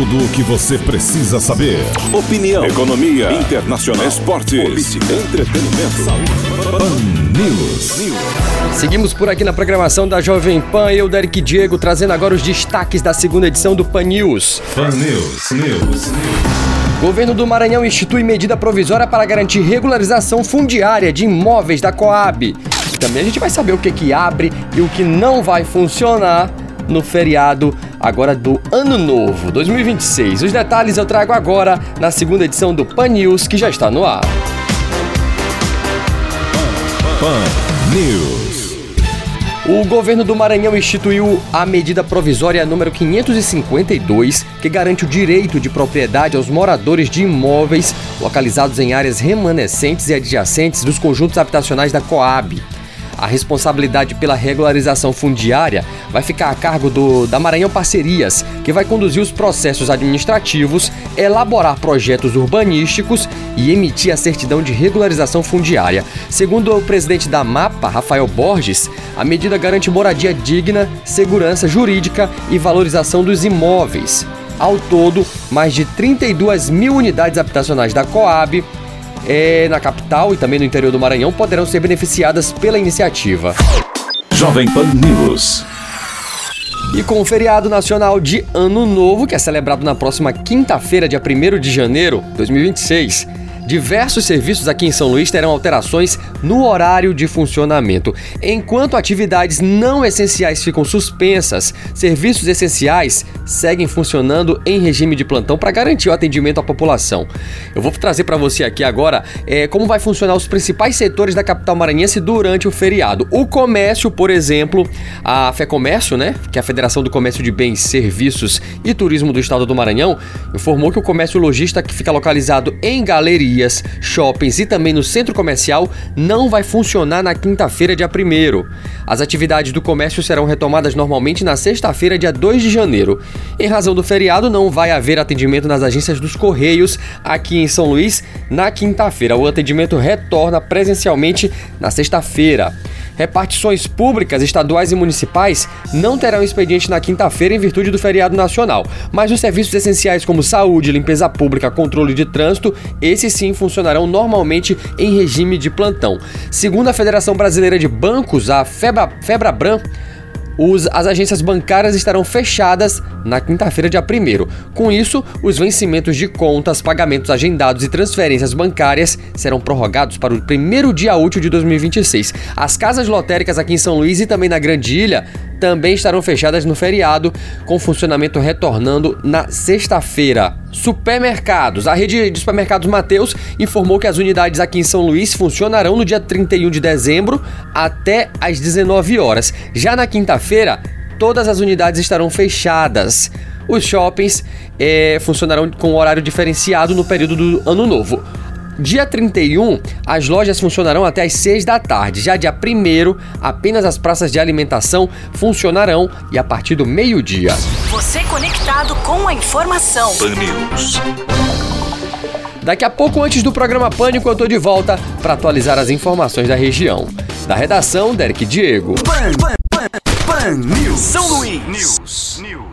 Tudo o que você precisa saber. Opinião, economia, internacional, esportes, política, entretenimento, saúde. Pan News. Seguimos por aqui na programação da Jovem Pan, eu, Derek Diego, trazendo agora os destaques da segunda edição do Pan News. Pan News. Governo do Maranhão institui medida provisória para garantir regularização fundiária de imóveis da Coab. Também a gente vai saber o que abre e o que não vai funcionar no feriado agora do Ano Novo, 2026. Os detalhes eu trago agora na segunda edição do Pan News, que já está no ar. Pan News. O governo do Maranhão instituiu a medida provisória número 552, que garante o direito de propriedade aos moradores de imóveis localizados em áreas remanescentes e adjacentes dos conjuntos habitacionais da Coab. A responsabilidade pela regularização fundiária vai ficar a cargo da Maranhão Parcerias, que vai conduzir os processos administrativos, elaborar projetos urbanísticos e emitir a certidão de regularização fundiária. Segundo o presidente da MAPA, Rafael Borges, a medida garante moradia digna, segurança jurídica e valorização dos imóveis. Ao todo, mais de 32 mil unidades habitacionais da Coab na capital e também no interior do Maranhão poderão ser beneficiadas pela iniciativa. Jovem Pan News. E com o feriado nacional de Ano Novo, que é celebrado na próxima quinta-feira, dia 1º de janeiro de 2026, diversos serviços aqui em São Luís terão alterações no horário de funcionamento. Enquanto atividades não essenciais ficam suspensas, serviços essenciais seguem funcionando em regime de plantão para garantir o atendimento à população. Eu vou trazer para você aqui agora como vai funcionar os principais setores da capital maranhense durante o feriado. O comércio, por exemplo, a FEComércio, que é a Federação do Comércio de Bens, Serviços e Turismo do Estado do Maranhão, informou que o comércio lojista, que fica localizado em galerias, shoppings e também no centro comercial, não vai funcionar na quinta-feira, dia 1º. As atividades do comércio serão retomadas normalmente na sexta-feira, dia 2 de janeiro. Em razão do feriado, não vai haver atendimento nas agências dos Correios aqui em São Luís na quinta-feira. O atendimento retorna presencialmente na sexta-feira. Repartições públicas, estaduais e municipais não terão expediente na quinta-feira em virtude do feriado nacional, mas os serviços essenciais como saúde, limpeza pública, controle de trânsito, esses sim funcionarão normalmente em regime de plantão. Segundo a Federação Brasileira de Bancos, a Febrabran, as agências bancárias estarão fechadas na quinta-feira, dia 1º. Com isso, os vencimentos de contas, pagamentos agendados e transferências bancárias serão prorrogados para o primeiro dia útil de 2026. As casas lotéricas aqui em São Luís e também na Grande Ilha também estarão fechadas no feriado, com funcionamento retornando na sexta-feira. Supermercados. A rede de supermercados Mateus informou que as unidades aqui em São Luís funcionarão no dia 31 de dezembro até às 19 horas. Já na quinta-feira, todas as unidades estarão fechadas. Os shoppings funcionarão com horário diferenciado no período do Ano Novo. Dia 31, as lojas funcionarão até às 6 da tarde. Já dia 1º, apenas as praças de alimentação funcionarão e a partir do meio-dia. Você conectado com a informação. Pan News. Daqui a pouco, antes do programa Pânico, eu tô de volta para atualizar as informações da região. Da redação, Derek Diego. Pan News. São Luís. News.